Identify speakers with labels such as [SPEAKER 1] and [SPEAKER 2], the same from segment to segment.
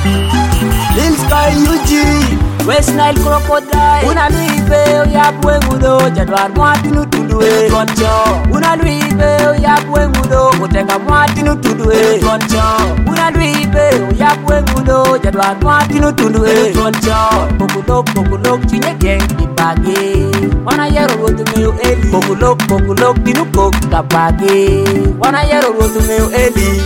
[SPEAKER 1] Lil Sky UG West Nile Crocodile Una luibe ya bwengudo Jadwar mwatinu tudwe Toncho Una luibe ya bwengudo Utenga mwatinu tudwe Toncho Una luibe ya bwengudo Jadwar mwatinu tudwe Toncho Pokulok chinye geng ipage Wana yero rotumeyo eli Pokulok dinuko kapage Wana yero rotumeyo eli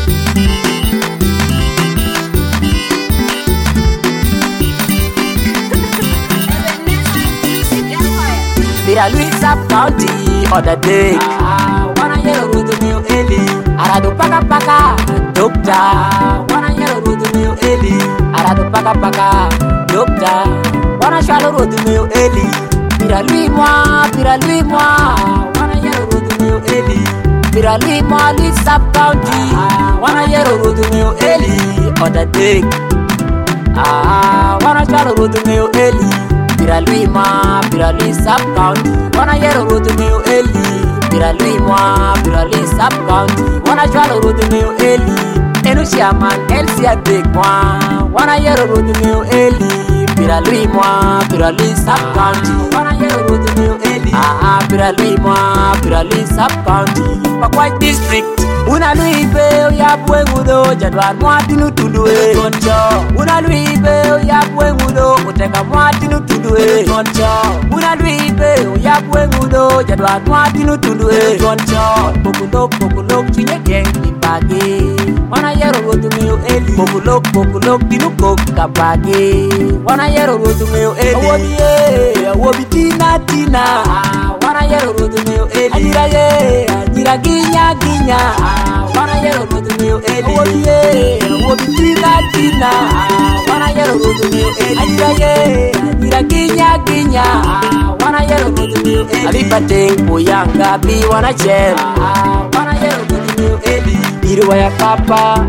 [SPEAKER 1] Pira Louis Sap County other day Wana yero rotumeyo eli Arado paka Doctor Wana yero rotumeyo eli Arado paka Doctor Wana shalo rotumeyo eli Pira Louis moi Wana yero rotumeyo eli Pira Louis moi Louis Sap County Wana yero rotumeyo eli other day Wana shalo rotumeyo eli Pira Louis Sap County Wana yero rotumeyo eli Pira Louis Sap County Wana shalo rotumeyo eli Enu shaman Elsia Big Wana yero rotumeyo eli Pira Louis Sap County Wana yero rotumeyo eli Pira Louis Sap County Pakwai District Una luibe ya bwengudo Jadwar mwatinu tudwe Toncho Una luibe ya bwengudo Utenga mwatinu tudwe Toncho Una luibe ya bwengudo Jadwar mwatinu tudwe Toncho Pokulok chinye geng ipage Wana yero rotumeyo eli Pokulok dinuko kapage Wana yero rotumeyo eli Awobi tina Wana yero rotumeyo eli Anyira ginya Wana yero rotumeyo eli Awobi tina Wana yero rotumeyo eli Anyira ginya Wana yero rotumeyo eli Abipateng poyanga bi wana jem Wana yero rotumeyo eli Irwa ya papa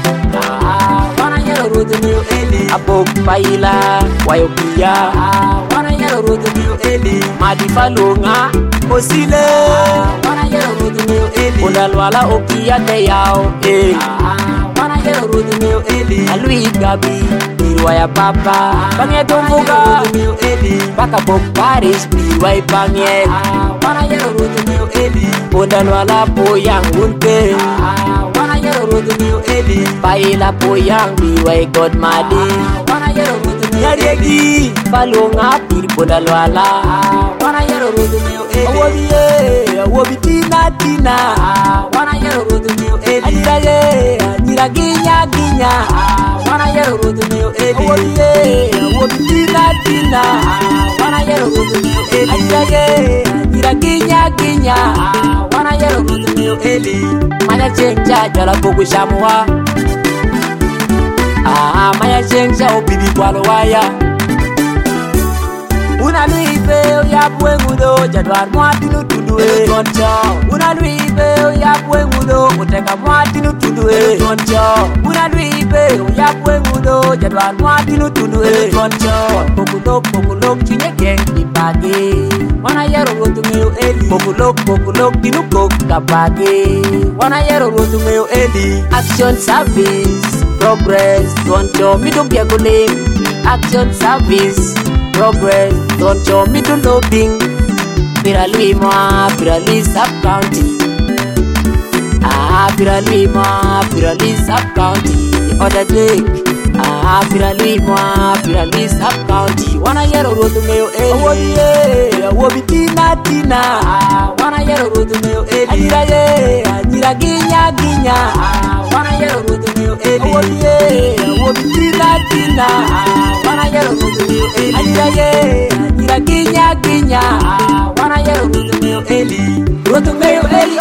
[SPEAKER 1] Wana yero rotumeyo eli Abok paila wayopia Wana yero rotumeyo eli Madifalunga Osile Wana yero rotumeyo eli Undalwala okia te yao Wana yero rotumeyo eli Alui gabi Irwa ya papa Pangye tumbuga rotumeyo eli Baka Bok Paris Irwa ipangye Wana yero rotumeyo eli Undalwala poyang unpe Wana yero rotumeyo eli Paila poyang biwai God madi Wana yero rotumeyo Nyariegi Falunga pir Undalwala Wana yero rotumeyo eli Awobi tina Wana yero rotumeyo eli Anyira ginya Wana yero rotumeyo eli Awobi tina Wana yero rotumeyo eli Anyira ginya Wana yero rotumeyo eli Manya chenja jala boku shamwa Manya chenja obibi kwalo waya Una luibe ya bwengudo Jadwar mwatinu tudwe Toncho Una luibe ya bwengudo Utenga mwatinu tudwe Toncho Una luibe ya bwengudo Jadwar mwatinu tudwe Toncho Pokulok chinye geng ipage Wana yero rotumeyo eli Pokulok dinuko kapage Wana yero rotumeyo eli Action Service Progress Toncho midumpiya gulim Action Service Progress Toncho middle lobbying Pira Louis Sap County Pira Louis Sap County Other day Pira Louis Sap County Wana yero rotumeyo eli Awobi tina Wana yero rotumeyo eli Anyira ginya Wana yero rotumeyo eli Awobi tina Wana yero rotumeyo eli Anyira ginya Wana yero rotumeyo eli Rotumeyo eli